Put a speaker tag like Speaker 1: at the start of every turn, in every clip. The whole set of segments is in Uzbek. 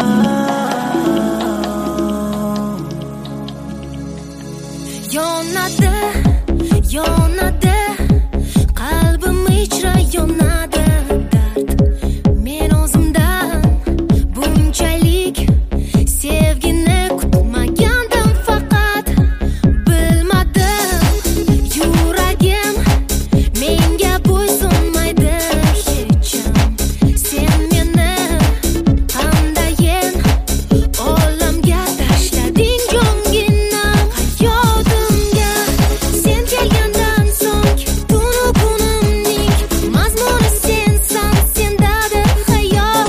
Speaker 1: Yonadi qalbim ichra yonadi dard. Men o'zimdan bunchalik sevgini kutmagandim, faqat bilmadim yuragim menga bo'ysunmaydi hecham. Sen meni qandayin olamga tashlading jo'ngina hayotimga. Sen kelgandan so'ng tunu kunimning mazmuni sensan, sendadir hayot.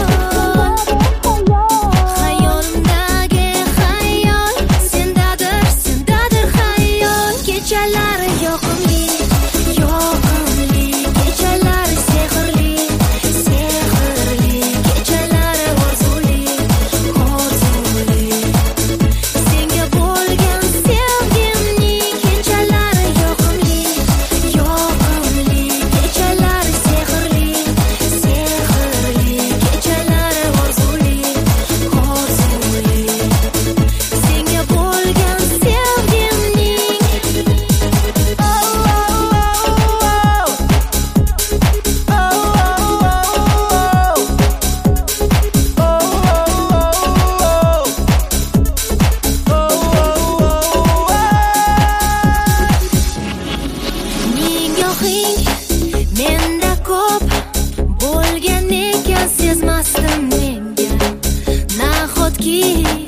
Speaker 1: Hayolimdagi hayol sendadir, sendadir hayot. Kechalari yoqimli, yoqimli, kechalari sehrli, sehrli, kechalari orzuli, orzuli. Senga bo'lgan sevgimning kechalari yoqimli, yoqimli, kechalari sehrli, sehrli, kechalari orzuli, orzuli. Senga bo'lgan sevgimning nigohing menda ko'p bo'lgan ekan, sezmasdim menga nahotki